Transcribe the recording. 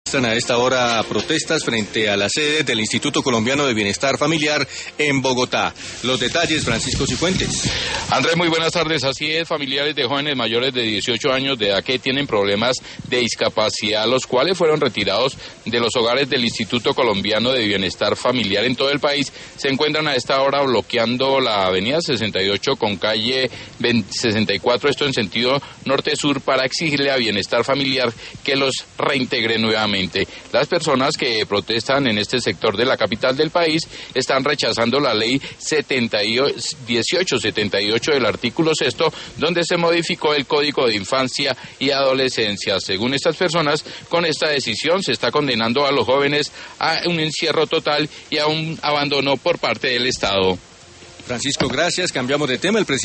Están a esta hora protestas frente a la sede del Instituto Colombiano de Bienestar Familiar en Bogotá. Los detalles, Francisco Cifuentes. Andrés, muy buenas tardes. Así es, familiares de jóvenes mayores de 18 años de edad que tienen problemas de discapacidad, los cuales fueron retirados de los hogares del Instituto Colombiano de Bienestar Familiar en todo el país, se encuentran a esta hora bloqueando la avenida 68 con calle 64, esto en sentido norte-sur, para exigirle a Bienestar Familiar que los reintegre nuevamente. Las personas que protestan en este sector de la capital del país están rechazando la ley 1878 del artículo 6, donde se modificó el Código de Infancia y Adolescencia. Según estas personas, con esta decisión se está condenando a los jóvenes a un encierro total y a un abandono por parte del Estado. Francisco, gracias. Cambiamos de tema. El presidente